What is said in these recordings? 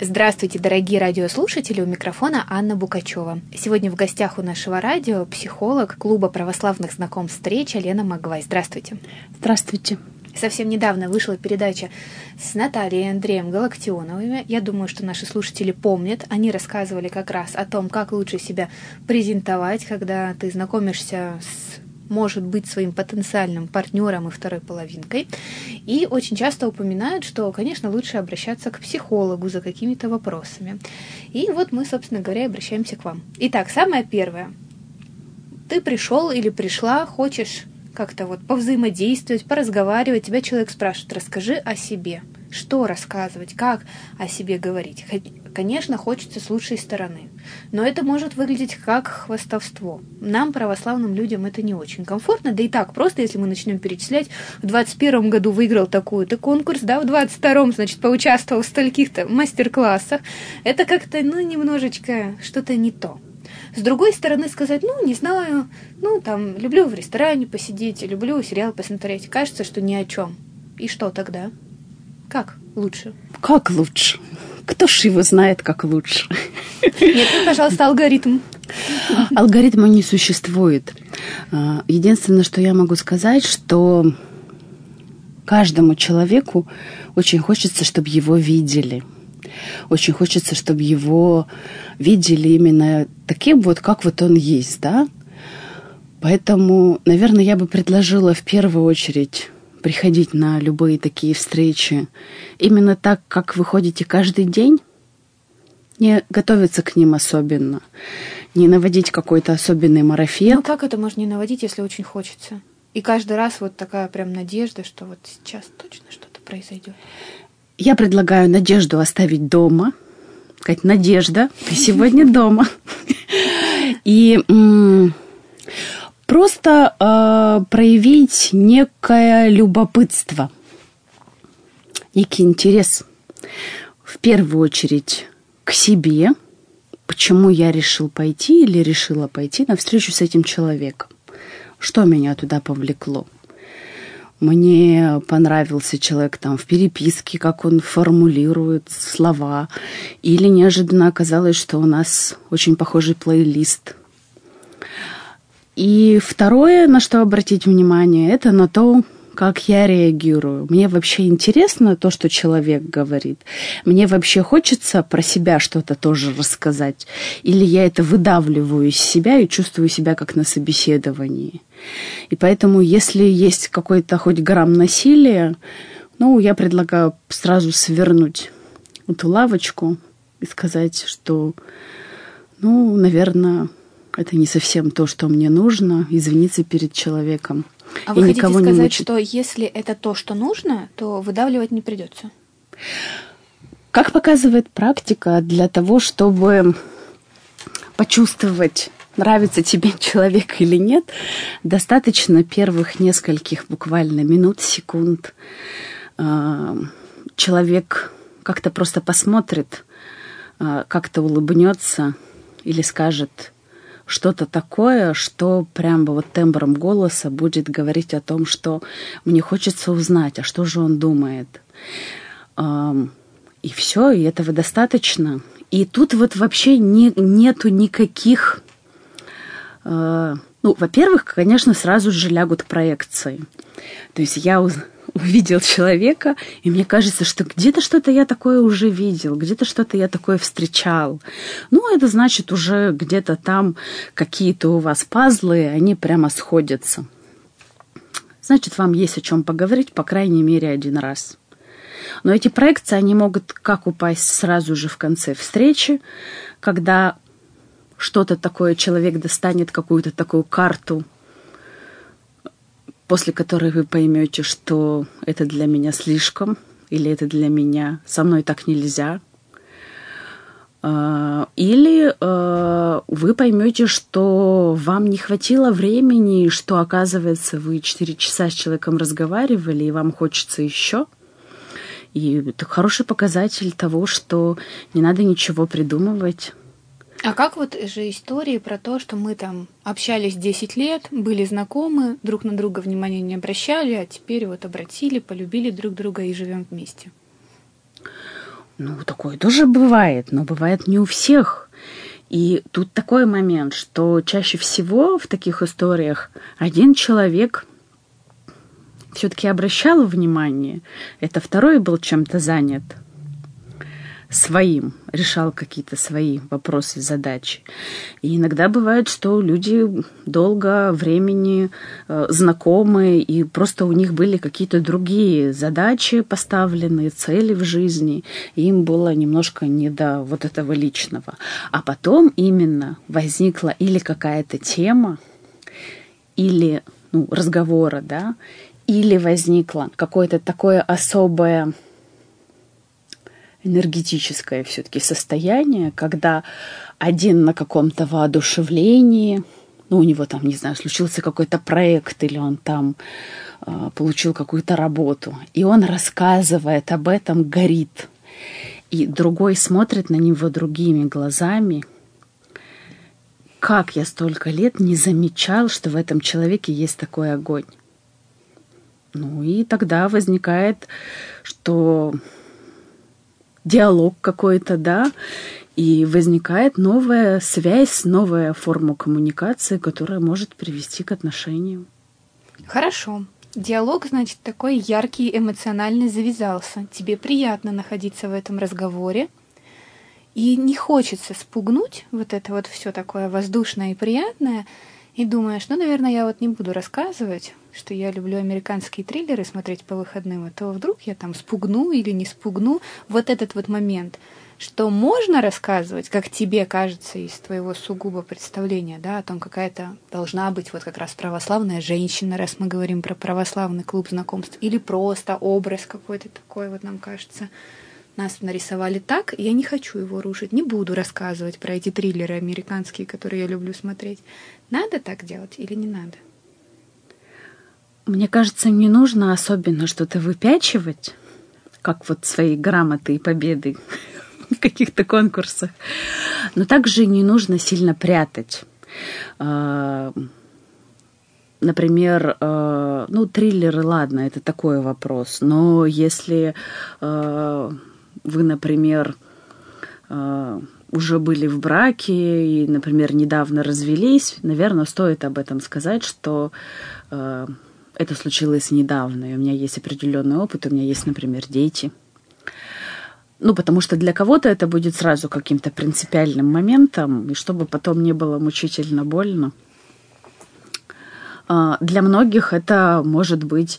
Здравствуйте, дорогие радиослушатели, у микрофона Анна Букачева. Сегодня в гостях у нашего радио психолог клуба православных знакомств встреча Лена Магвай. Здравствуйте. Здравствуйте. Совсем недавно вышла передача с Натальей и Андреем Галактионовыми. Я думаю, что наши слушатели помнят. Они рассказывали как раз о том, как лучше себя презентовать, когда ты знакомишься с, может быть, своим потенциальным партнером и второй половинкой. И очень часто упоминают, что, конечно, лучше обращаться к психологу за какими-то вопросами. И вот мы, собственно говоря, обращаемся к вам. Итак, самое первое. Ты пришел или пришла, хочешь как-то вот повзаимодействовать, поразговаривать. Тебя человек спрашивает: расскажи о себе. Что рассказывать, как о себе говорить. Конечно, хочется с лучшей стороны. Но это может выглядеть как хвастовство. Нам, православным людям, это не очень комфортно. Да и так просто, если мы начнем перечислять, в 21 году выиграл такой-то конкурс, да, в 22-м, значит, поучаствовал в стольких-то мастер-классах. Это как-то, немножечко что-то не то. С другой стороны, сказать, не знаю, люблю в ресторане посидеть, люблю сериал посмотреть. Кажется, что ни о чем. И что тогда? Как лучше? Как лучше? Кто ж его знает, как лучше? Нет, пожалуйста, алгоритм. Алгоритма не существует. Единственное, что я могу сказать, что каждому человеку очень хочется, чтобы его видели. Очень хочется, чтобы его видели именно таким вот, как вот он есть, да? Поэтому, наверное, я бы предложила в первую очередь приходить на любые такие встречи именно так, как вы ходите каждый день, не готовиться к ним особенно, не наводить какой-то особенный марафет. Как это можно не наводить, если очень хочется? И каждый раз вот такая прям надежда, что вот сейчас точно что-то произойдет. Я предлагаю надежду оставить дома. Сказать: Надежда, ты сегодня дома. И просто проявить некое любопытство, некий интерес. В первую очередь к себе. Почему я решил пойти или решила пойти на встречу с этим человеком? Что меня туда повлекло? Мне понравился человек там в переписке, как он формулирует слова. Или неожиданно оказалось, что у нас очень похожий плейлист. И второе, на что обратить внимание, это на то, как я реагирую. Мне вообще интересно то, что человек говорит. Мне вообще хочется про себя что-то тоже рассказать. Или я это выдавливаю из себя и чувствую себя как на собеседовании. И поэтому, если есть какой-то хоть грамм насилия, я предлагаю сразу свернуть эту лавочку и сказать, что, наверное, это не совсем то, что мне нужно, извиниться перед человеком. А вы хотите сказать, что если это то, что нужно, то выдавливать не придется? Как показывает практика, для того, чтобы почувствовать, нравится тебе человек или нет, достаточно первых нескольких буквально минут, секунд. Человек как-то просто посмотрит, как-то улыбнется или скажет что-то такое, что прям вот тембром голоса будет говорить о том, что мне хочется узнать, а что же он думает. И все, и этого достаточно. И тут вот вообще нету никаких... во-первых, конечно, сразу же лягут к проекции. То есть я увидел человека, и мне кажется, что где-то что-то я такое уже видел, где-то что-то я такое встречал. Это значит, уже где-то там какие-то у вас пазлы, они прямо сходятся. Значит, вам есть о чем поговорить, по крайней мере, один раз. Но эти проекции, они могут как упасть сразу же в конце встречи, когда что-то такое, человек достанет какую-то такую карту, после которой вы поймете, что это для меня слишком, или это для меня, со мной так нельзя. Или вы поймете, что вам не хватило времени, и что, оказывается, вы 4 часа с человеком разговаривали, и вам хочется еще. И это хороший показатель того, что не надо ничего придумывать. А как вот же истории про то, что мы там общались 10 лет, были знакомы, друг на друга внимания не обращали, а теперь вот обратили, полюбили друг друга и живем вместе? Ну, такое тоже бывает, но бывает не у всех. И тут такой момент, что чаще всего в таких историях один человек все-таки обращал внимание, это второй был чем-то занят своим, решал какие-то свои вопросы, задачи. И иногда бывает, что люди долго времени знакомы, и просто у них были какие-то другие задачи поставленные, цели в жизни, и им было немножко не до вот этого личного. А потом именно возникла или какая-то тема, или разговора, да, или возникло какое-то такое особое энергетическое все-таки состояние, когда один на каком-то воодушевлении, у него там, не знаю, случился какой-то проект, или он там получил какую-то работу, и он рассказывает об этом, горит. И другой смотрит на него другими глазами. Как я столько лет не замечал, что в этом человеке есть такой огонь. И тогда возникает, что диалог какой-то, да, и возникает новая связь, новая форма коммуникации, которая может привести к отношениям. Хорошо. Диалог, значит, такой яркий, эмоциональный завязался. Тебе приятно находиться в этом разговоре. И не хочется спугнуть вот это вот все такое воздушное и приятное. И думаешь, наверное, я не буду рассказывать, что я люблю американские триллеры смотреть по выходным, а то вдруг я там спугну или не спугну. Вот этот вот момент, что можно рассказывать, как тебе кажется, из твоего сугубо представления, да, о том, какая-то должна быть вот как раз православная женщина, раз мы говорим про православный клуб знакомств, или просто образ какой-то такой, нам кажется, нас нарисовали так, и я не хочу его рушить, не буду рассказывать про эти триллеры американские, которые я люблю смотреть. Надо так делать или не надо? Мне кажется, не нужно особенно что-то выпячивать, как свои грамоты и победы в каких-то конкурсах. Но также не нужно сильно прятать. Например, триллеры, ладно, это такой вопрос. Но если вы, например, уже были в браке и, например, недавно развелись, наверное, стоит об этом сказать, что это случилось недавно, и у меня есть определенный опыт, у меня есть, например, дети. Потому что для кого-то это будет сразу каким-то принципиальным моментом, и чтобы потом не было мучительно больно. Для многих это может быть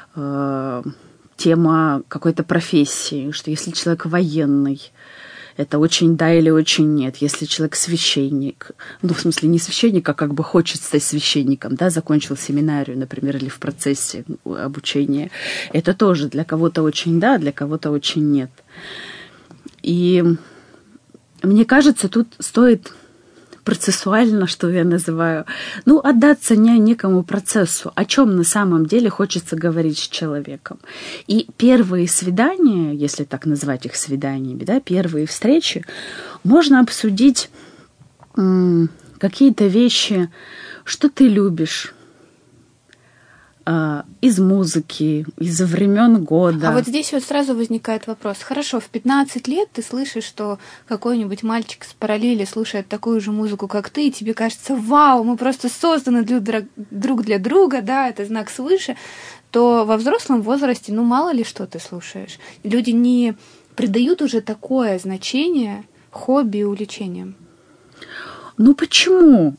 тема какой-то профессии, что если человек военный, это очень да или очень нет. Если человек священник, в смысле не священник, а как бы хочет стать священником, да, закончил семинарию, например, или в процессе обучения, это тоже для кого-то очень да, для кого-то очень нет. И мне кажется, тут стоит процессуально, что я называю, отдаться некому процессу, о чем на самом деле хочется говорить с человеком. И первые свидания, если так назвать их свиданиями, да, первые встречи, можно обсудить какие-то вещи, что ты любишь, из музыки, из времен года. А вот здесь сразу возникает вопрос. Хорошо, в 15 лет ты слышишь, что какой-нибудь мальчик с параллели слушает такую же музыку, как ты, и тебе кажется, вау, мы просто созданы друг для друга, да, это знак свыше, то во взрослом возрасте, мало ли что ты слушаешь. Люди не придают уже такое значение хобби и увлечениям. Почему?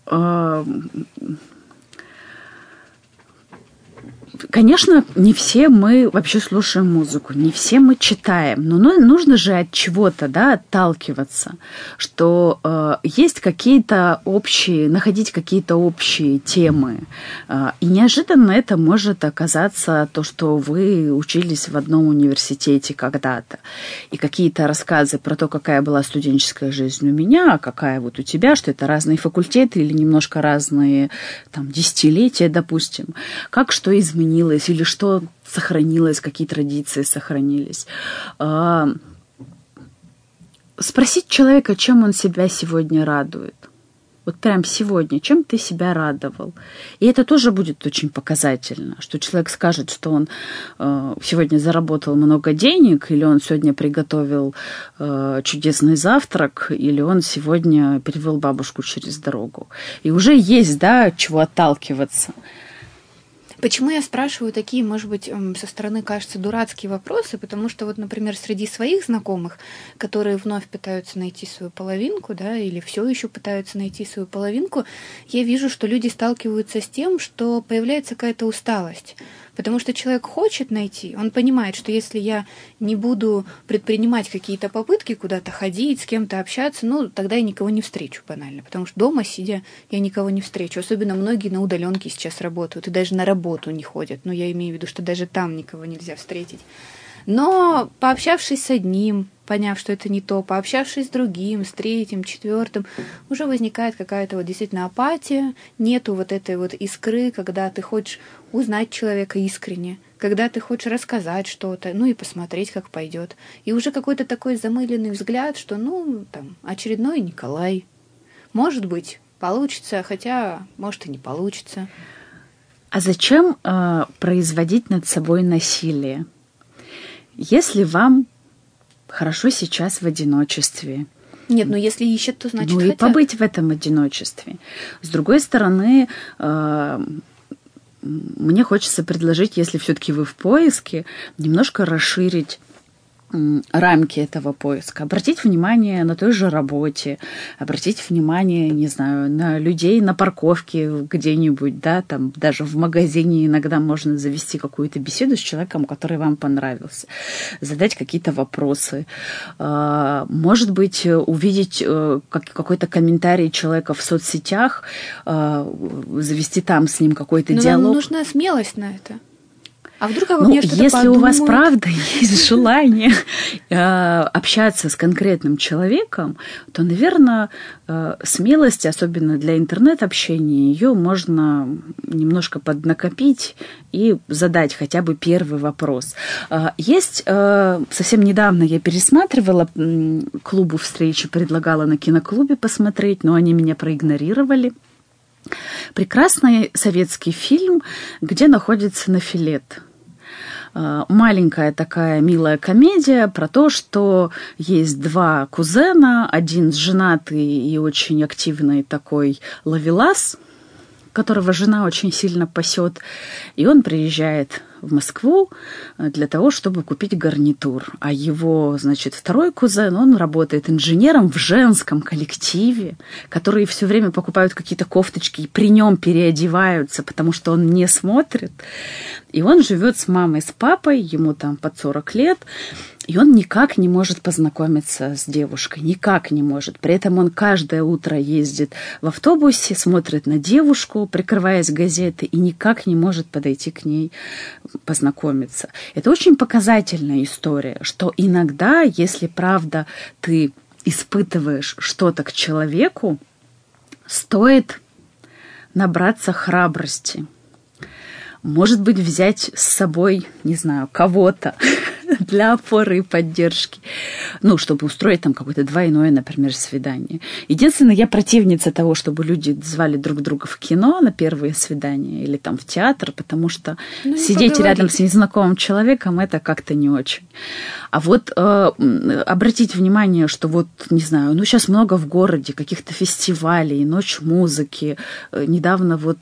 Конечно, не все мы вообще слушаем музыку, не все мы читаем, но нужно же от чего-то, да, отталкиваться, что есть какие-то общие, находить какие-то общие темы. И неожиданно это может оказаться то, что вы учились в одном университете когда-то. И какие-то рассказы про то, какая была студенческая жизнь у меня, а какая у тебя, что это разные факультеты или немножко разные десятилетия, допустим. Как что изменилось или что сохранилось, какие традиции сохранились. Спросить человека, чем он себя сегодня радует. Вот прям сегодня, чем ты себя радовал? И это тоже будет очень показательно, что человек скажет, что он сегодня заработал много денег, или он сегодня приготовил чудесный завтрак, или он сегодня перевел бабушку через дорогу. И уже есть, да, от чего отталкиваться. Почему я спрашиваю такие, может быть, со стороны кажется дурацкие вопросы? Потому что вот, например, среди своих знакомых, которые вновь пытаются найти свою половинку, да, или все еще пытаются найти свою половинку, я вижу, что люди сталкиваются с тем, что появляется какая-то усталость. Потому что человек хочет найти, он понимает, что если я не буду предпринимать какие-то попытки куда-то ходить, с кем-то общаться, ну, тогда я никого не встречу банально. Потому что дома, сидя, я никого не встречу. Особенно многие на удаленке сейчас работают и даже на работу не ходят. Но я имею в виду, что даже там никого нельзя встретить. Но пообщавшись с одним, поняв, что это не то, пообщавшись с другим, с третьим, четвертым, уже возникает какая-то вот действительно апатия, нету вот этой вот искры, когда ты хочешь узнать человека искренне, когда ты хочешь рассказать что-то, ну и посмотреть, как пойдет. И уже какой-то такой замыленный взгляд, что, ну, там, очередной Николай. Может быть, получится, хотя, может, и не получится. А зачем производить над собой насилие? Если вам хорошо сейчас в одиночестве. Нет, ну если ищет, то значит хотят. Ну и побыть в этом одиночестве. С другой стороны, мне хочется предложить, если все-таки вы в поиске, немножко расширить рамки этого поиска. Обратить внимание на той же работе, обратить внимание, не знаю, на людей на парковке где-нибудь, да, там даже в магазине иногда можно завести какую-то беседу с человеком, который вам понравился, задать какие-то вопросы. Может быть, увидеть какой-то комментарий человека в соцсетях, завести там с ним какой-то диалог. Но вам нужна смелость на это. А вдруг обо мне что-то если подумают? у вас правда есть желание общаться с конкретным человеком, то, наверное, смелость, особенно для интернет-общения, ее можно немножко поднакопить и задать хотя бы первый вопрос. Есть, совсем недавно я пересматривала «Клубу встречи», предлагала на киноклубе посмотреть, но они меня проигнорировали. Прекрасный советский фильм, где находится Нофелет. Маленькая такая милая комедия про то, что есть два кузена, один женатый и очень активный такой ловелас, которого жена очень сильно пасет, и он приезжает в Москву для того, чтобы купить гарнитур. А его, значит, второй кузен, он работает инженером в женском коллективе, которые все время покупают какие-то кофточки и при нем переодеваются, потому что он не смотрит. И он живет с мамой, с папой, ему там под 40 лет, и он никак не может познакомиться с девушкой, никак не может. При этом он каждое утро ездит в автобусе, смотрит на девушку, прикрываясь газетой, и никак не может подойти к ней познакомиться. Это очень показательная история, что иногда, если правда ты испытываешь что-то к человеку, стоит набраться храбрости. Может быть, взять с собой, не знаю, кого-то для опоры и поддержки. Ну, чтобы устроить там какое-то двойное, например, свидание. Единственное, я противница того, чтобы люди звали друг друга в кино на первые свидания или там в театр, потому что сидеть рядом с незнакомым человеком это как-то не очень. А вот обратить внимание, что вот, не знаю, ну сейчас много в городе каких-то фестивалей, ночь музыки. Недавно вот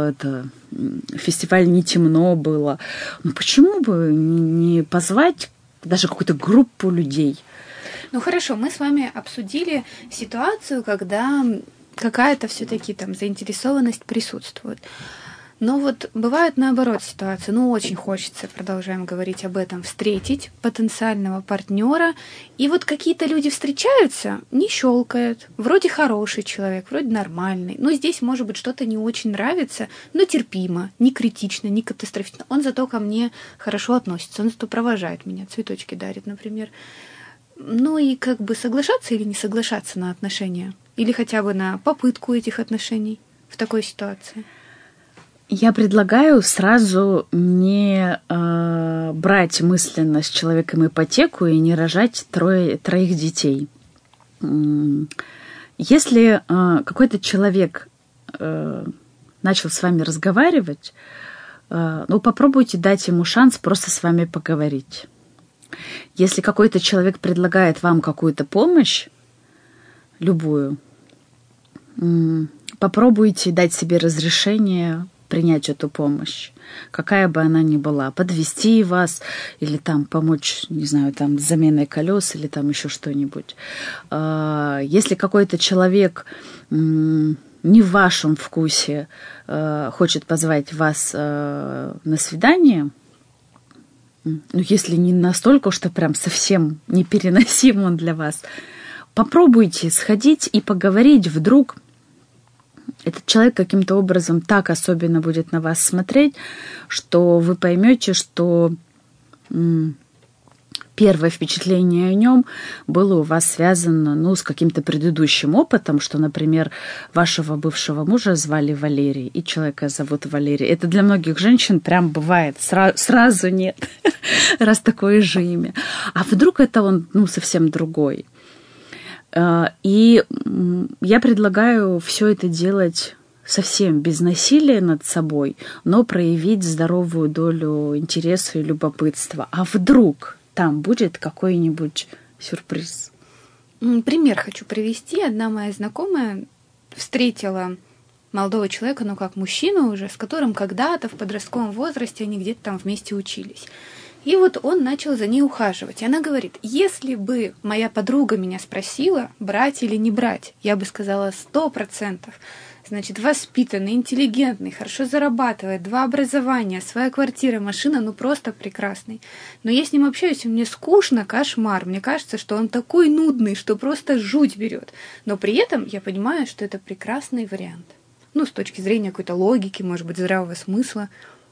фестиваль «Не темно» было. Ну почему бы не позвать даже какую-то группу людей? Ну хорошо, мы с вами обсудили ситуацию, когда какая-то все-таки там заинтересованность присутствует. Но вот бывает наоборот ситуация, ну очень хочется, продолжаем говорить об этом, встретить потенциального партнера, и вот какие-то люди встречаются, не щелкают, вроде хороший человек, вроде нормальный, но здесь может быть что-то не очень нравится, но терпимо, не критично, не катастрофично, он зато ко мне хорошо относится, он зато провожает меня, цветочки дарит, например. Ну и как бы соглашаться или не соглашаться на отношения, или хотя бы на попытку этих отношений в такой ситуации? Я предлагаю сразу не брать мысленно с человеком ипотеку и не рожать троих детей. Если какой-то человек начал с вами разговаривать, попробуйте дать ему шанс просто с вами поговорить. Если какой-то человек предлагает вам какую-то помощь, любую, попробуйте дать себе разрешение принять эту помощь, какая бы она ни была, подвести вас или там помочь, не знаю, там с заменой колес или там еще что-нибудь. Если какой-то человек не в вашем вкусе хочет позвать вас на свидание, если не настолько, что прям совсем непереносим он для вас, попробуйте сходить и поговорить, вдруг этот человек каким-то образом так особенно будет на вас смотреть, что вы поймете, что первое впечатление о нем было у вас связано, с каким-то предыдущим опытом, что, например, вашего бывшего мужа звали Валерий, и человека зовут Валерий. Это для многих женщин прям бывает, сразу нет, раз такое же имя. А вдруг это он, совсем другой. И я предлагаю все это делать совсем без насилия над собой, но проявить здоровую долю интереса и любопытства. А вдруг там будет какой-нибудь сюрприз? Пример хочу привести. Одна моя знакомая встретила молодого человека, как мужчину уже, с которым когда-то в подростковом возрасте они где-то там вместе учились. И вот он начал за ней ухаживать. И она говорит, если бы моя подруга меня спросила, брать или не брать, я бы сказала 100%. Значит, воспитанный, интеллигентный, хорошо зарабатывает, 2 образования, своя квартира, машина, просто прекрасный. Но я с ним общаюсь, и мне скучно, кошмар. Мне кажется, что он такой нудный, что просто жуть берет. Но при этом я понимаю, что это прекрасный вариант. С точки зрения какой-то логики, может быть, здравого смысла.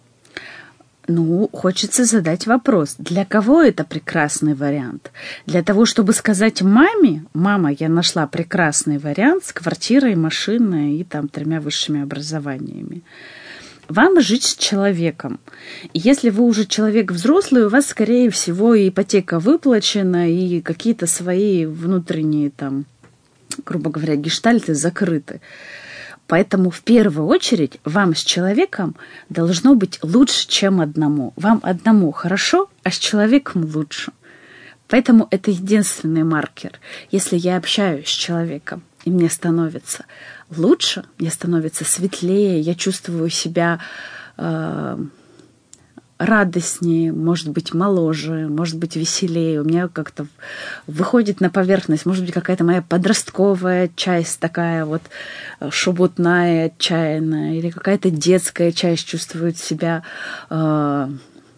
Хочется задать вопрос. Для кого это прекрасный вариант? Для того, чтобы сказать маме, мама, я нашла прекрасный вариант с квартирой, машиной и 3 высшими образованиями. Вам жить с человеком. И если вы уже человек взрослый, у вас, скорее всего, и ипотека выплачена, и какие-то свои внутренние, грубо говоря, гештальты закрыты. Поэтому в первую очередь вам с человеком должно быть лучше, чем одному. Вам одному хорошо, а с человеком лучше. Поэтому это единственный маркер. Если я общаюсь с человеком, и мне становится лучше, мне становится светлее, я чувствую себя радостнее, может быть, моложе, может быть, веселее. У меня как-то выходит на поверхность, может быть, какая-то моя подростковая часть такая шебутная, отчаянная, или какая-то детская часть чувствует себя в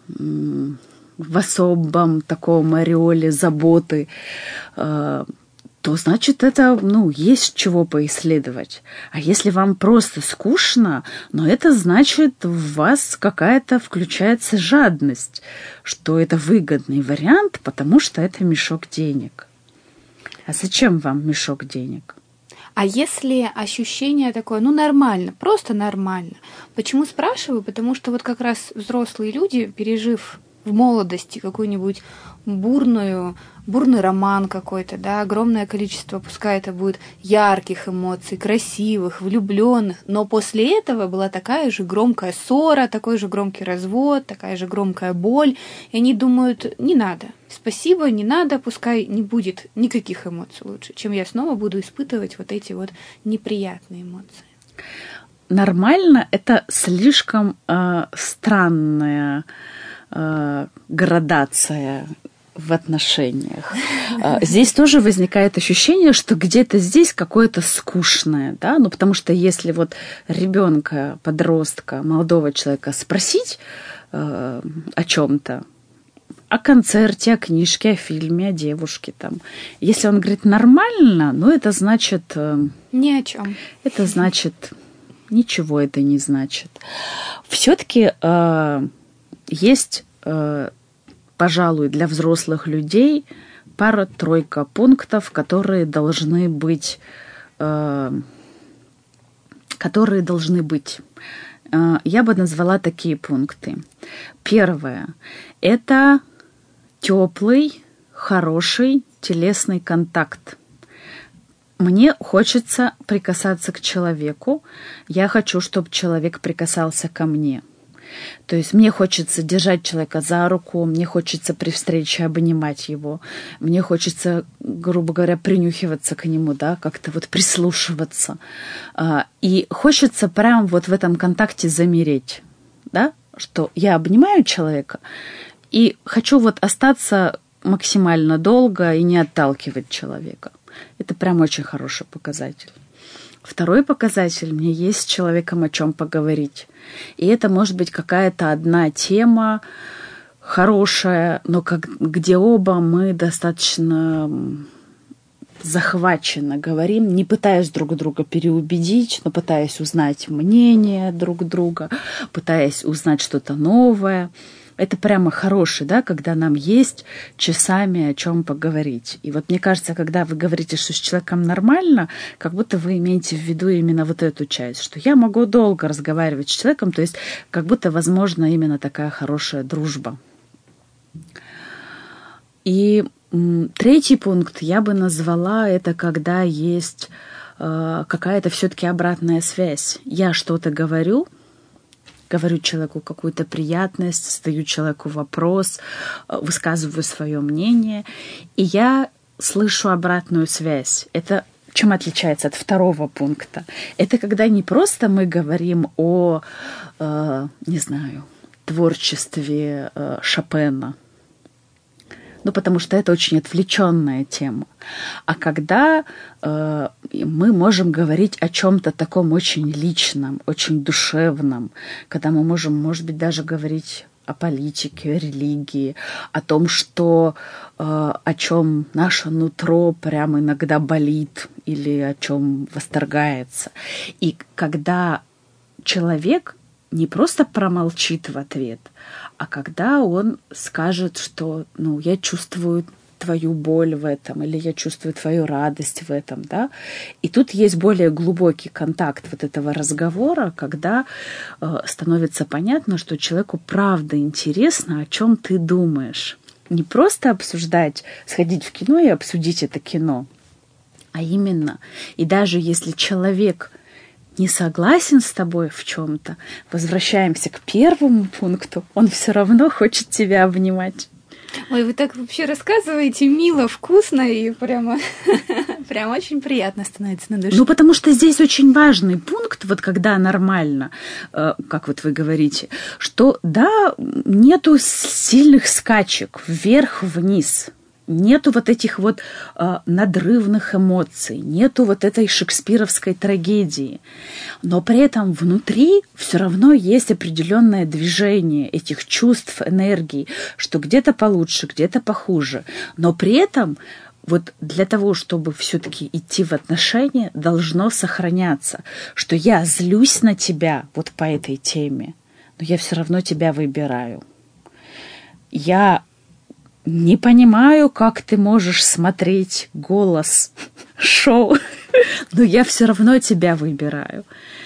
особом таком ореоле заботы, то значит, это, есть чего поисследовать. А если вам просто скучно, это значит, в вас какая-то включается жадность, что это выгодный вариант, потому что это мешок денег. А зачем вам мешок денег? А если ощущение такое, нормально, просто нормально. Почему спрашиваю? Потому что как раз взрослые люди, пережив в молодости какую-нибудь бурный роман какой-то, огромное количество, пускай это будет ярких эмоций, красивых, влюбленных, но после этого была такая же громкая ссора, такой же громкий развод, такая же громкая боль, и они думают, не надо, спасибо, не надо, пускай не будет никаких эмоций лучше, чем я снова буду испытывать эти неприятные эмоции. Нормально — это слишком странная градация в отношениях. Здесь тоже возникает ощущение, что где-то здесь какое-то скучное, потому что если ребенка, подростка, молодого человека спросить о чем-то, о концерте, о книжке, о фильме, о девушке, если он говорит нормально, это значит... Ни о чем. Это значит... Ничего это не значит. Все-таки есть, пожалуй, для взрослых людей пара-тройка пунктов, которые должны быть. Я бы назвала такие пункты. Первое – это теплый, хороший телесный контакт. мне хочется прикасаться к человеку, я хочу, чтобы человек прикасался ко мне. То есть мне хочется держать человека за руку, мне хочется при встрече обнимать его, мне хочется, грубо говоря, принюхиваться к нему, да, как-то вот прислушиваться. И хочется прям вот в этом контакте замереть, да, что я обнимаю человека и хочу вот остаться максимально долго и не отталкивать человека. Это прям очень хороший показатель. Второй показатель, мне есть с человеком о чем поговорить. И это может быть какая-то одна тема хорошая, но где оба мы достаточно захваченно говорим, не пытаясь друг друга переубедить, но пытаясь узнать мнение друг друга, пытаясь узнать что-то новое. Это прямо хороший, да, когда нам есть часами о чем поговорить. И вот мне кажется, когда вы говорите, что с человеком нормально, как будто вы имеете в виду именно вот эту часть, что я могу долго разговаривать с человеком, то есть как будто возможна именно такая хорошая дружба. И третий пункт я бы назвала это, когда есть какая-то все-таки обратная связь. Я что-то говорю человеку какую-то приятность, задаю человеку вопрос, высказываю свое мнение, и я слышу обратную связь. Это чем отличается от второго пункта? Это когда не просто мы говорим о, не знаю, творчестве Шопена, ну, потому что это очень отвлеченная тема. А когда мы можем говорить о чем-то таком очень личном, очень душевном, когда мы можем, может быть, даже говорить о политике, о религии, о том, что о чем наше нутро прямо иногда болит или о чем восторгается. И когда человек не просто промолчит в ответ, а когда он скажет, что я чувствую твою боль в этом, или я чувствую твою радость в этом, да. И тут есть более глубокий контакт вот этого разговора, когда становится понятно, что человеку правда интересно, о чем ты думаешь. Не просто обсуждать, сходить в кино и обсудить это кино, а именно, и даже если человек не согласен с тобой в чем-то, возвращаемся к первому пункту, он все равно хочет тебя обнимать. Ой, вы так вообще рассказываете мило, вкусно и прямо очень приятно становится на душе. Ну, потому что здесь очень важный пункт, вот когда нормально, как вот вы говорите, что да, нету сильных скачек вверх-вниз. Нету вот этих вот надрывных эмоций, нету вот этой шекспировской трагедии. Но при этом внутри все равно есть определенное движение этих чувств, энергии, что где-то получше, где-то похуже. Но при этом вот для того, чтобы все-таки идти в отношения, должно сохраняться, что я злюсь на тебя вот по этой теме, но я все равно тебя выбираю. Я не понимаю, как ты можешь смотреть «Голос» шоу, но я все равно тебя выбираю.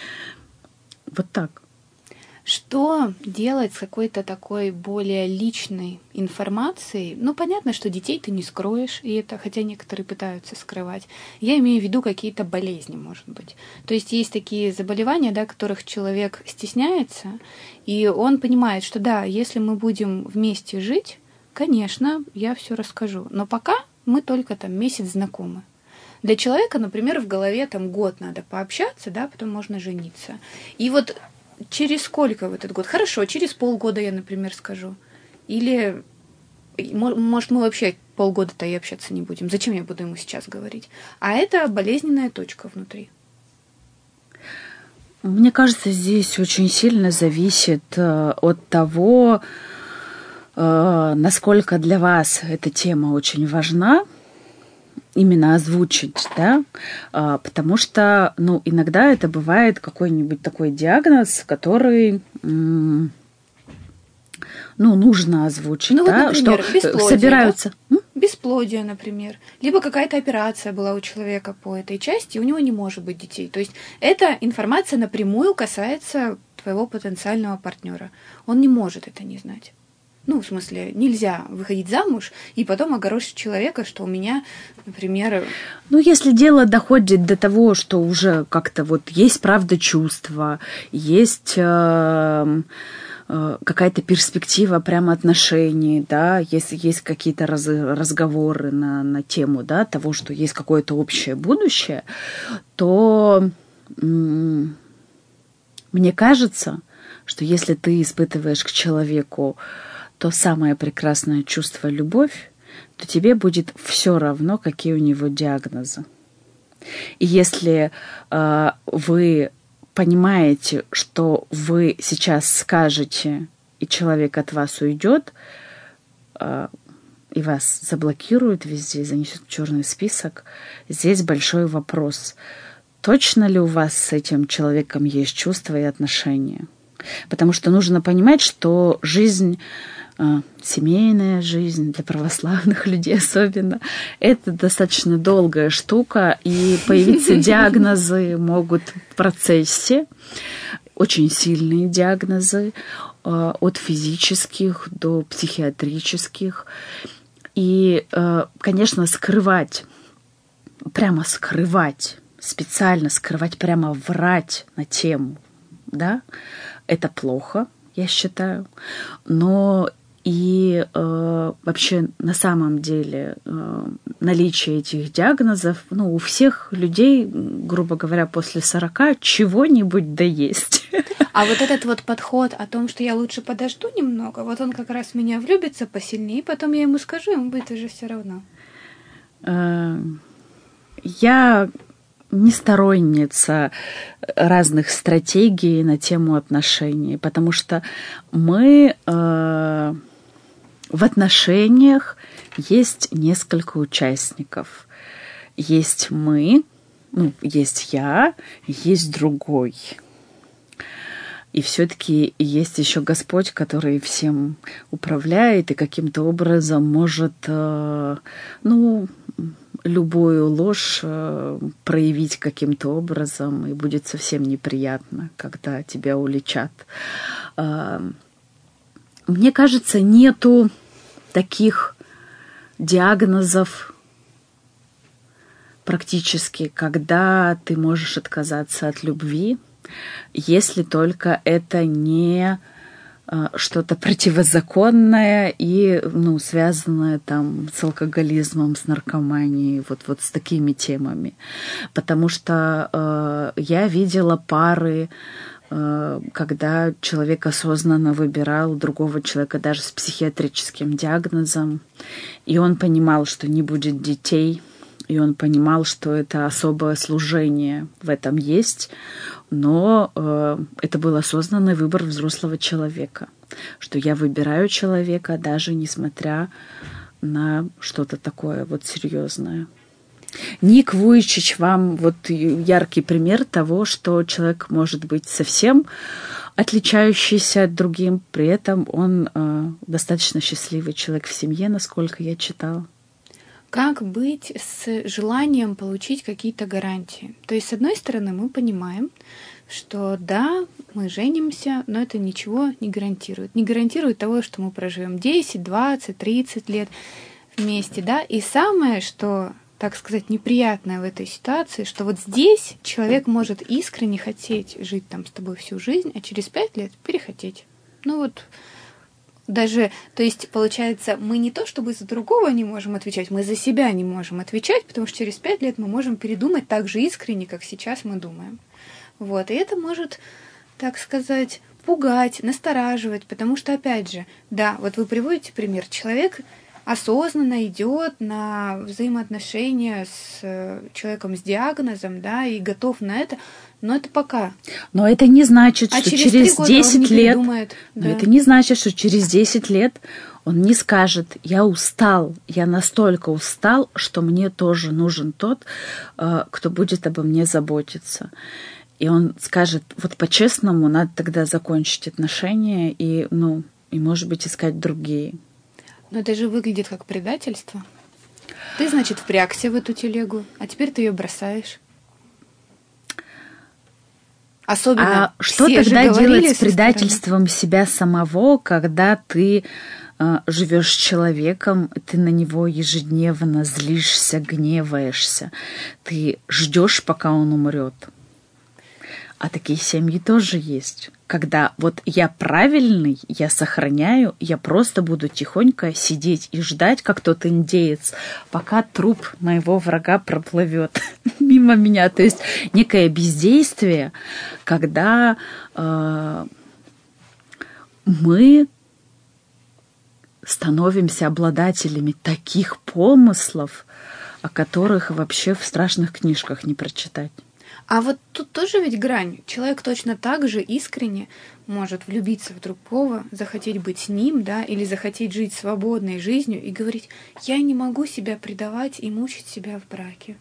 Вот так. Что делать с какой-то такой более личной информацией? Ну, понятно, что детей ты не скроешь, и это, хотя некоторые пытаются скрывать. Я имею в виду какие-то болезни, может быть. То есть есть такие заболевания, да, которых человек стесняется, и он понимает, что да, если мы будем вместе жить, конечно, я все расскажу. Но пока мы только там месяц знакомы. Для человека, например, в голове там год надо пообщаться, да, потом можно жениться. И вот через сколько в этот год? Хорошо, через полгода я, например, скажу. Или, может, мы вообще полгода-то и общаться не будем. Зачем я буду ему сейчас говорить? А это болезненная точка внутри. Мне кажется, здесь очень сильно зависит от того, насколько для вас эта тема очень важна, именно озвучить, да, потому что, иногда это бывает какой-нибудь такой диагноз, который, нужно озвучить, да, вот, например, что собираются. Да? Бесплодие, например. Либо какая-то операция была у человека по этой части, и у него не может быть детей. То есть эта информация напрямую касается твоего потенциального партнера. Он не может это не знать. Ну, в смысле, нельзя выходить замуж и потом огорошить человека, что у меня, например... Ну, если дело доходит до того, что уже как-то вот есть правда чувства, есть какая-то перспектива прямо отношений, да, если есть какие-то разговоры на тему, да, того, что есть какое-то общее будущее, то мне кажется, что если ты испытываешь к человеку то самое прекрасное чувство — любовь, то тебе будет все равно, какие у него диагнозы. И если вы понимаете, что вы сейчас скажете, и человек от вас уйдет, и вас заблокируют везде, занесут в черный список, здесь большой вопрос. Точно ли у вас с этим человеком есть чувства и отношения? Потому что нужно понимать, что жизнь, семейная жизнь, для православных людей особенно, это достаточно долгая штука, и появиться диагнозы могут в процессе, очень сильные диагнозы, от физических до психиатрических. И, конечно, прямо скрывать, специально скрывать, прямо врать на тему, да, это плохо, я считаю. Но и вообще на самом деле наличие этих диагнозов, ну, у всех людей, грубо говоря, после 40 чего-нибудь да есть. А вот этот вот подход о том, что я лучше подожду немного, вот он как раз в меня влюбится посильнее, и потом я ему скажу, ему будет уже все равно. Я не сторонница разных стратегий на тему отношений, потому что мы в отношениях есть несколько участников. Есть мы, ну, есть я, есть другой. И все-таки есть еще Господь, который всем управляет и каким-то образом может, любую ложь проявить каким-то образом, и будет совсем неприятно, когда тебя уличат. Мне кажется, нету таких диагнозов практически, когда ты можешь отказаться от любви, если только это не что-то противозаконное и, связанное там с алкоголизмом, с наркоманией, вот с такими темами. Потому что я видела пары, когда человек осознанно выбирал другого человека даже с психиатрическим диагнозом, и он понимал, что не будет детей, и он понимал, что это особое служение в этом есть, но это был осознанный выбор взрослого человека, что я выбираю человека, даже несмотря на что-то такое вот серьезное. Ник Вуйчич вам вот яркий пример того, что человек может быть совсем отличающийся от другим, при этом он достаточно счастливый человек в семье, насколько я читала. Как быть с желанием получить какие-то гарантии? То есть, с одной стороны, мы понимаем, что да, мы женимся, но это ничего не гарантирует. Не гарантирует того, что мы проживем 10, 20, 30 лет вместе, да. И самое, что, так сказать, неприятное в этой ситуации, что вот здесь человек может искренне хотеть жить там с тобой всю жизнь, а через 5 лет перехотеть. Даже, то есть, получается, мы не то чтобы за другого не можем отвечать, мы за себя не можем отвечать, потому что через 5 лет мы можем передумать так же искренне, как сейчас мы думаем. Вот, и это может, так сказать, пугать, настораживать, потому что, опять же, да, вот вы приводите пример, человек осознанно идет на взаимоотношения с человеком с диагнозом, да, и готов на это, но это пока. Но это не значит, что через 10 лет... Да. Но это не значит, что через 10 лет он не скажет: я устал, я настолько устал, что мне тоже нужен тот, кто будет обо мне заботиться. И он скажет: вот по-честному, надо тогда закончить отношения и, может быть, искать другие. Но это же выглядит как предательство. Ты, значит, впрягся в эту телегу, а теперь ты ее бросаешь. Особенно что тогда делать с предательством себя самого, когда ты живешь с человеком, ты на него ежедневно злишься, гневаешься, ты ждешь, пока он умрет. А такие семьи тоже есть. Когда вот я правильный, я сохраняю, я просто буду тихонько сидеть и ждать, как тот индеец, пока труп моего врага проплывет мимо меня. То есть некое бездействие, когда мы становимся обладателями таких помыслов, о которых вообще в страшных книжках не прочитать. А вот тут тоже ведь грань. Человек точно так же искренне может влюбиться в другого, захотеть быть с ним, да, или захотеть жить свободной жизнью и говорить: я не могу себя предавать и мучить себя в браке.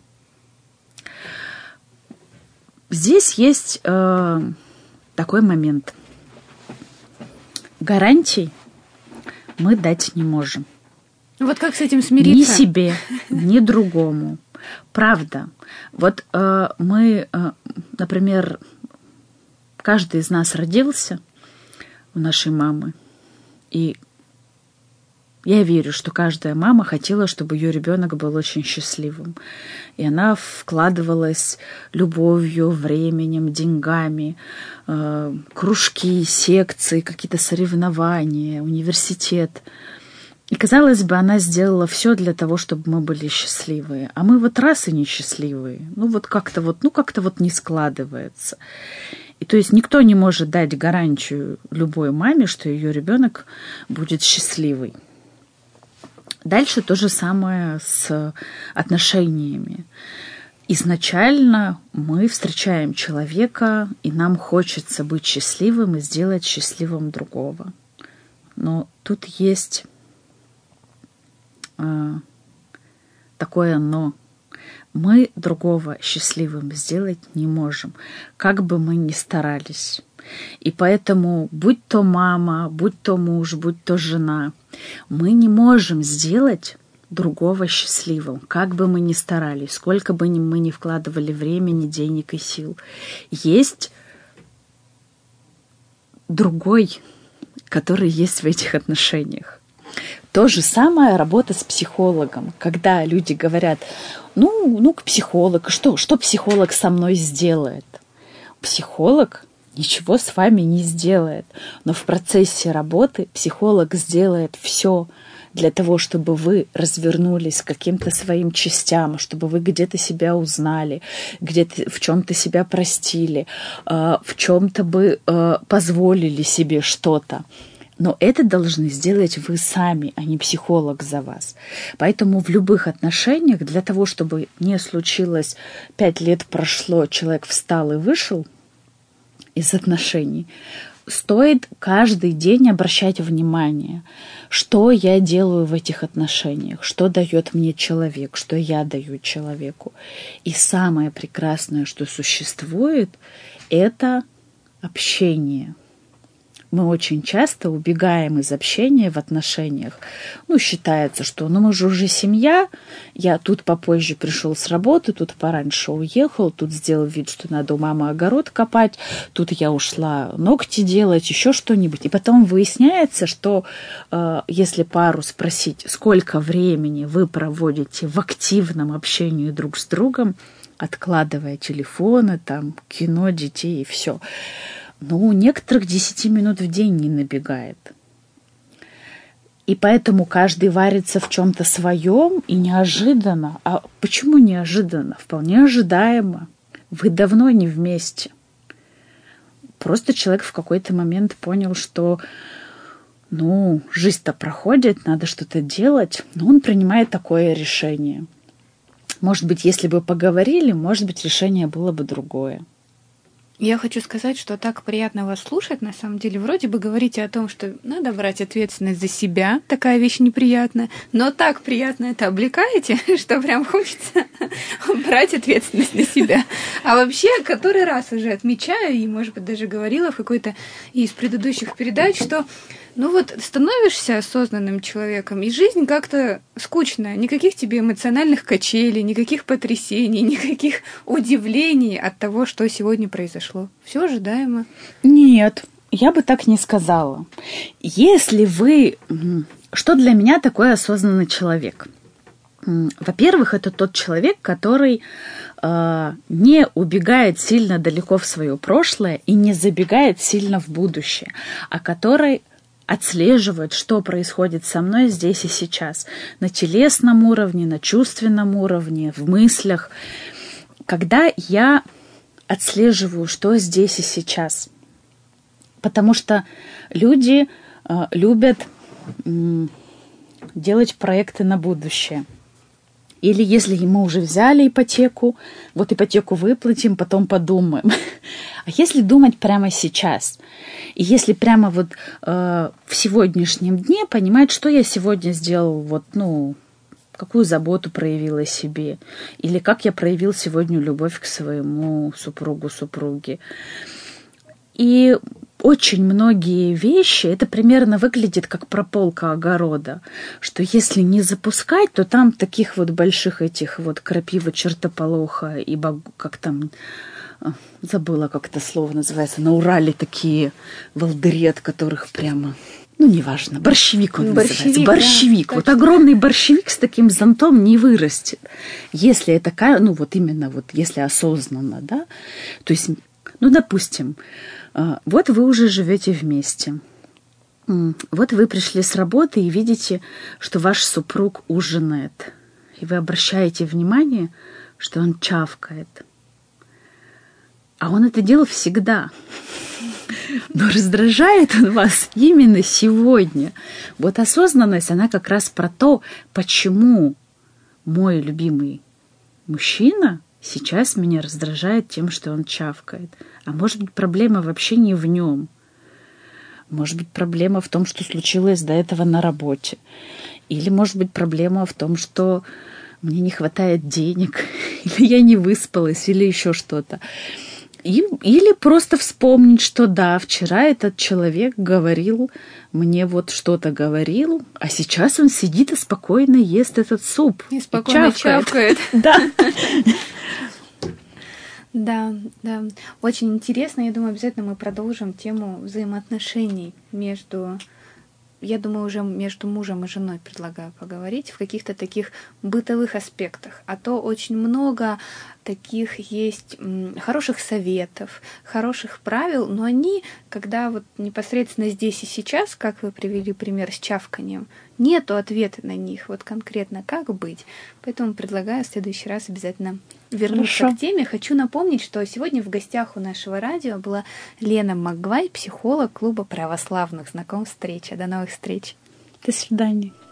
Здесь есть такой момент. Гарантий мы дать не можем. Вот как с этим смириться? Ни себе, ни другому. Правда. Вот мы, например, каждый из нас родился у нашей мамы, и я верю, что каждая мама хотела, чтобы ее ребенок был очень счастливым. И она вкладывалась любовью, временем, деньгами, кружки, секции, какие-то соревнования, университет. И, казалось бы, она сделала все для того, чтобы мы были счастливые. А мы вот раз и несчастливые. Как-то не складывается. И то есть никто не может дать гарантию любой маме, что ее ребенок будет счастливый. Дальше то же самое с отношениями. Изначально мы встречаем человека, и нам хочется быть счастливым и сделать счастливым другого. Но тут есть такое «но». Мы другого счастливым сделать не можем, как бы мы ни старались. И поэтому, будь то мама, будь то муж, будь то жена, мы не можем сделать другого счастливым, как бы мы ни старались, сколько бы мы ни вкладывали времени, денег и сил. Есть другой, который есть в этих отношениях. То же самое работа с психологом. Когда люди говорят: к психологу, что психолог со мной сделает? Психолог ничего с вами не сделает. Но в процессе работы психолог сделает все для того, чтобы вы развернулись к каким-то своим частям, чтобы вы где-то себя узнали, где-то в чем-то себя простили, в чем-то бы позволили себе что-то. Но это должны сделать вы сами, а не психолог за вас. Поэтому в любых отношениях, для того, чтобы не случилось 5 лет прошло, человек встал и вышел из отношений, стоит каждый день обращать внимание, что я делаю в этих отношениях, что дает мне человек, что я даю человеку. И самое прекрасное, что существует, это общение. Мы очень часто убегаем из общения в отношениях. Считается, что мы же уже семья, я тут попозже пришел с работы, тут пораньше уехал, тут сделал вид, что надо у мамы огород копать, тут я ушла ногти делать, еще что-нибудь. И потом выясняется, что если пару спросить, сколько времени вы проводите в активном общении друг с другом, откладывая телефоны, кино, детей и все, у некоторых 10 минут в день не набегает. И поэтому каждый варится в чем-то своем, и неожиданно. А почему неожиданно? Вполне ожидаемо. Вы давно не вместе. Просто человек в какой-то момент понял, что жизнь-то проходит, надо что-то делать, но он принимает такое решение. Может быть, если бы поговорили, может быть, решение было бы другое. Я хочу сказать, что так приятно вас слушать, на самом деле. Вроде бы говорите о том, что надо брать ответственность за себя, такая вещь неприятная, но так приятно это облекаете, что прям хочется брать ответственность на себя. А вообще, который раз уже отмечаю, и, может быть, даже говорила в какой-то из предыдущих передач, что становишься осознанным человеком, и жизнь как-то скучная. Никаких тебе эмоциональных качелей, никаких потрясений, никаких удивлений от того, что сегодня произошло. Все ожидаемо. Нет, я бы так не сказала. Если вы Что для меня такой осознанный человек? Во-первых, это тот человек, который не убегает сильно далеко в свое прошлое и не забегает сильно в будущее, а который отслеживает, что происходит со мной здесь и сейчас, на телесном уровне, на чувственном уровне, в мыслях. Когда я отслеживаю, что здесь и сейчас. Потому что люди любят делать проекты на будущее. Или если мы уже взяли ипотеку, вот ипотеку выплатим, потом подумаем. А если думать прямо сейчас, и если прямо вот в сегодняшнем дне понимать, что я сегодня сделал, вот, какую заботу проявила себе, или как я проявил сегодня любовь к своему супругу, супруге. И очень многие вещи, это примерно выглядит как прополка огорода, что если не запускать, то там таких вот больших этих вот крапива, чертополоха и как там, забыла, как это слово называется, на Урале такие волдыри, от которых прямо, неважно, борщевик он называется, борщевик. Да, вот огромный борщевик с таким зонтом не вырастет, если это, именно если осознанно, да, то есть, допустим, вот вы уже живете вместе. Вот вы пришли с работы и видите, что ваш супруг ужинает. И вы обращаете внимание, что он чавкает. А он это делал всегда. Но раздражает он вас именно сегодня. Вот осознанность, она как раз про то, почему мой любимый мужчина сейчас меня раздражает тем, что он чавкает. А может быть, проблема вообще не в нем. Может быть, проблема в том, что случилось до этого на работе. Или, может быть, проблема в том, что мне не хватает денег, или я не выспалась, или еще что-то. Или просто вспомнить, что да, вчера этот человек говорил, мне вот что-то говорил, а сейчас он сидит и спокойно ест этот суп. И спокойно чавкает. Да. Да. Очень интересно. Я думаю, обязательно мы продолжим тему взаимоотношений я думаю, уже между мужем и женой предлагаю поговорить в каких-то таких бытовых аспектах. А то очень много таких есть хороших советов, хороших правил, но они, когда вот непосредственно здесь и сейчас, как вы привели пример с чавканием, нету ответа на них, вот конкретно как быть. Поэтому предлагаю в следующий раз обязательно вернуться к теме. Хочу напомнить, что сегодня в гостях у нашего радио была Лена Макгвай, психолог клуба православных знакомств «Встреча». До новых встреч. До свидания.